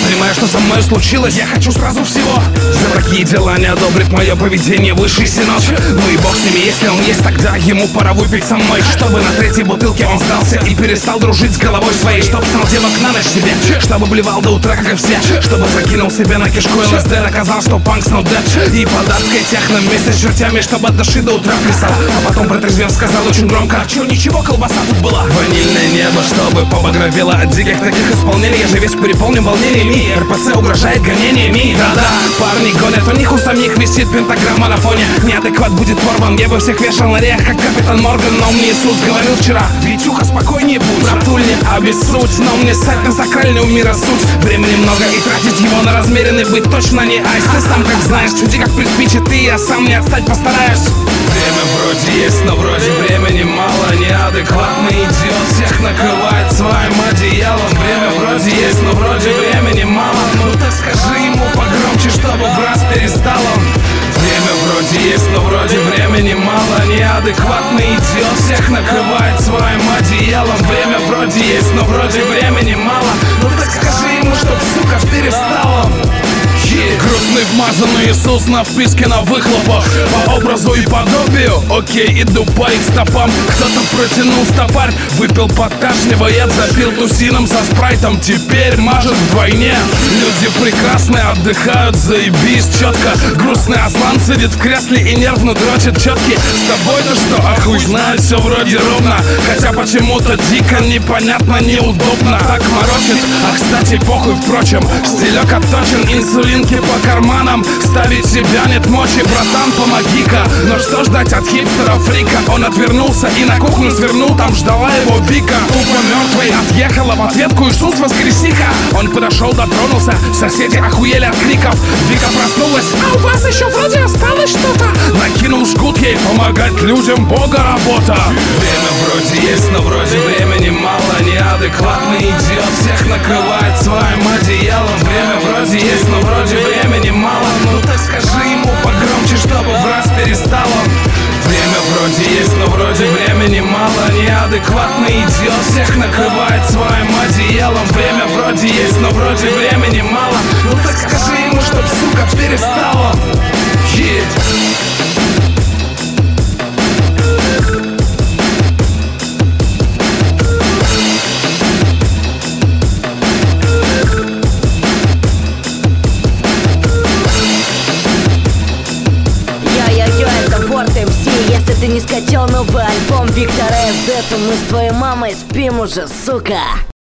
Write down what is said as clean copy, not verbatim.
понимаю, что со мной случилось. Я хочу сразу всего. За такие дела не одобрит мое поведение высший синод. Ну и бог с ними, если он есть, тогда ему пора выпить со мной. Чтобы на третьей бутылке он сдался и перестал дружить с головой своей. Чтоб стал девок на ночь себе, чтобы блевал до утра, как и все. Чтобы закинул себе на кишку ЛСД, доказал, что панкс no dead. И под адской техно вместе с чертями, чтобы от души до утра плясал. А потом протрезвев сказал очень громко: чё, ничего, колбаса тут была. Ванильное небо, чтобы побагровело от диких таких исполнений. Я же весь переполнен волнениями. РПЦ угрожает гонениями. Да-да, парни гонят, у них у самих висит пентаграмма на фоне. Неадекват будет порван, я бы всех вешал на реях, как капитан Морган. Но мне Иисус говорил вчера: Витюха, спокойнее будь, братуль, не обессудь. Но мне ссать на сакральный у мира суть. Времени много и тратить его на размеренный быть точно не айс. Ты сам как знаешь, чуди как приспичит, и я сам не отстать постараюсь. Время вроде есть, но вроде времени мало. Неадекватный идиот всех накрывает своим одеялом. Время вроде есть, но вроде времени мало. Ну так скажи ему погромче, чтобы в раз перестал он. Время вроде есть, но вроде времени мало. Неадекватный идиот всех накрывает своим одеялом. Время вроде есть, но вроде времени мало. Ну так скажи ему, чтоб, сука, перестал он. Грустный вмазанный Иисус на вписке на выхлопах. По образу и подобию, окей, иду по их стопам. Кто-то протянул стопарь, выпил поташнивает, запил тусином со спрайтом. Теперь мажет вдвойне. Люди прекрасные, отдыхают, заебись четко. Грустный Аслан сидит в кресле и нервно дрочит четки. С тобой-то что, а хуй знает, все вроде ровно. Хотя почему-то дико непонятно, неудобно. Так морочит, а кстати похуй, впрочем. Стилек отточен, инсулинки по карманам. Ставить себя нет мочи, братан, помоги-ка. Но что ждать от хипстера фрика? Он отвернулся и на кухню свернул, там ждала его Вика. Тупо мертвый отъехала в ответку: Иисус, воскреси-ка. Он подошел, дотронулся, соседи охуели от криков. Вика проснулась: а у вас еще вроде осталось что-то. Накинул жгут ей: помогать людям Бога работа. Время вроде есть, но вроде времени мало. Неадекватный идиот всех накрывает своим одеялом. Время вроде есть, но вроде времени мало. Ну так скажи ему погромче, чтобы в раз перестал он. Время вроде есть, но вроде времени мало. Неадекватный идиот всех накрывает своим одеялом. Время вроде есть, но вроде времени мало. Ну так скажи ему, чтоб, сука, перестал он. Если ты не скачал новый альбом Виктора СД, то мы с твоей мамой спим уже, сука.